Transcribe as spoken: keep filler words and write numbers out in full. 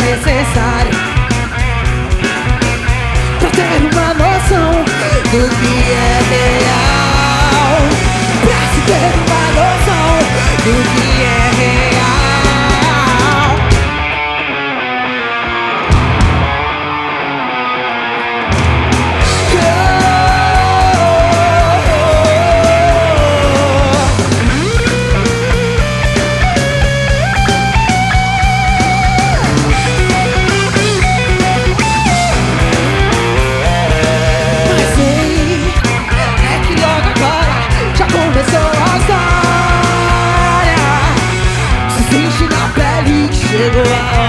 necessário pra ter uma noção do que é real, pra se ter uma noção do que é real. Chegou a